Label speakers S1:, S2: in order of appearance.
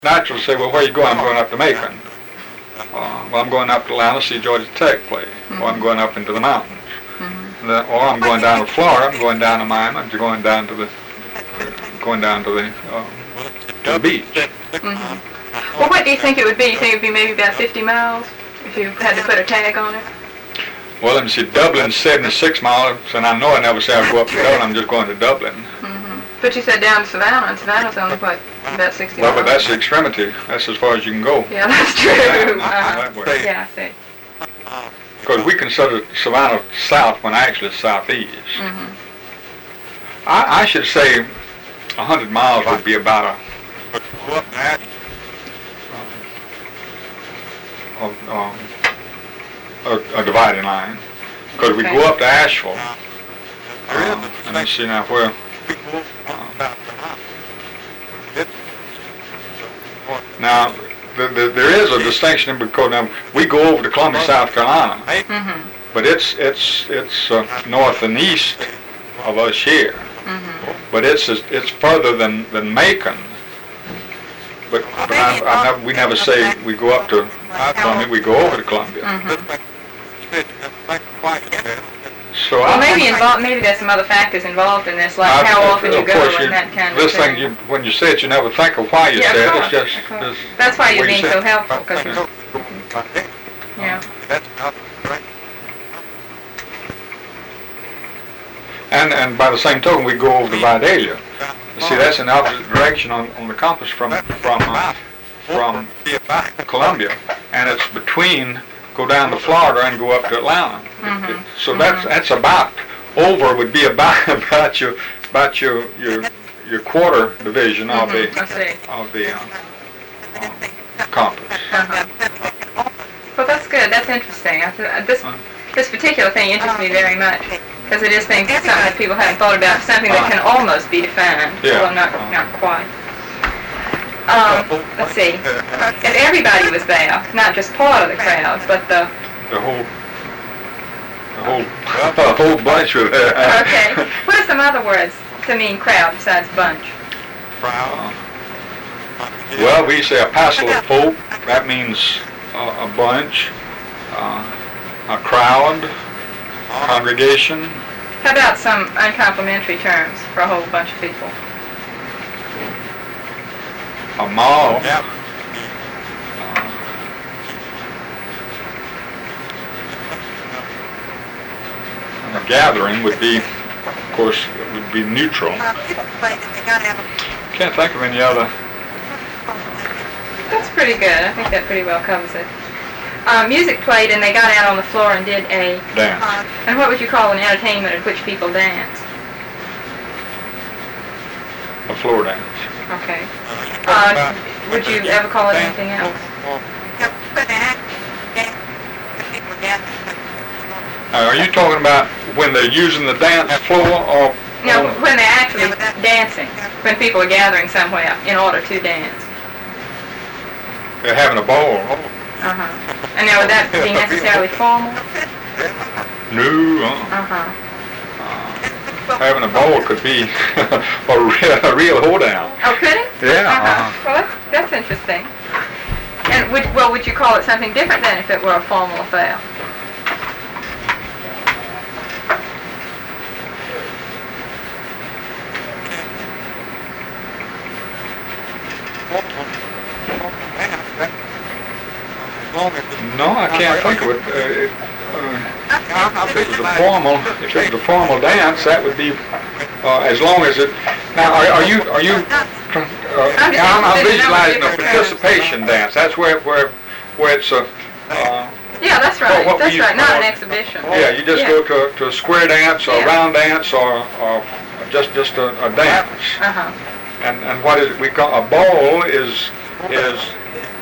S1: Naturally say, well, where you going? I'm going up to Macon. Well, I'm going up to Atlanta to see Georgia Tech play. Or I'm going up into the mountains. Or I'm going down to Florida. I'm going down to Miami. I'm going down to the beach.
S2: Well, what do you think it would be? You think it would be maybe about 50 miles if you had to put a tag on it?
S1: Well, let me see. Dublin's 76 miles, and I know I never say I go up to Dublin. I'm just going to Dublin.
S2: But you said down to Savannah, and Savannah's only, what, about 60 miles?
S1: Well, but that's the extremity. That's as far as you can go.
S2: Yeah, that's true.
S1: That way.
S2: Yeah, I see.
S1: Because we consider Savannah south when actually it's southeast. I should say 100 miles would be about a dividing line. Because we go up to Asheville. Let me see now where. Now, there is a distinction because now we go over to Columbia, South Carolina, but it's north and east of us here. But it's further than Macon. But we never say we go up to Columbia. We go over to Columbia. So
S2: well, maybe there's some other factors involved in this, like how often you go and that kind of thing.
S1: This thing, when you say it, you never think of why you say it. It's just
S2: that's why you're being so helpful. Cause
S1: And by the same token, we go over to Vidalia. See, that's in the opposite direction on the compass from Columbia, and it's between. Go down to Florida and go up to Atlanta. So that's about over would be about your quarter division of the compass.
S2: Well, that's good. That's interesting. This particular thing interests me very much because it is something that people haven't thought about. Something that can almost be defined. Well, not quite. Let's see. If everybody was there, not just part of the crowd, but the
S1: whole bunch were there.
S2: Okay. What are some other words to mean crowd besides bunch?
S1: Well, we say a passel of folk. That means a bunch, a crowd, congregation.
S2: How about some uncomplimentary terms for a whole bunch of people?
S1: A mob. And a gathering would be, of course, would be neutral. Can't think of any other.
S2: That's pretty good. I think that pretty well covers it. Music played and they got out on the floor and did a
S1: dance.
S2: And what would you call an entertainment in which people dance?
S1: A floor dance.
S2: Okay. Would you ever call it anything else?
S1: Are you talking about when they're using the dance floor or?
S2: No, when they're actually dancing. When people are gathering somewhere in order to dance.
S1: They're having a ball.
S2: And now would that be necessarily formal?
S1: No. Having a ball could be a real hoedown.
S2: Oh, could it?
S1: Yeah.
S2: Well, that's interesting. And would you call it something different then if it were a formal affair?
S1: No, I can't think of it. If it was a formal dance, that would be as long as it. Now, are you? I'm visualizing a participation dance. That's where it's a.
S2: Yeah, that's right. That's right. Not an exhibition.
S1: Yeah, you just go to a square dance or a round dance or just a dance. And what is it? We call a ball is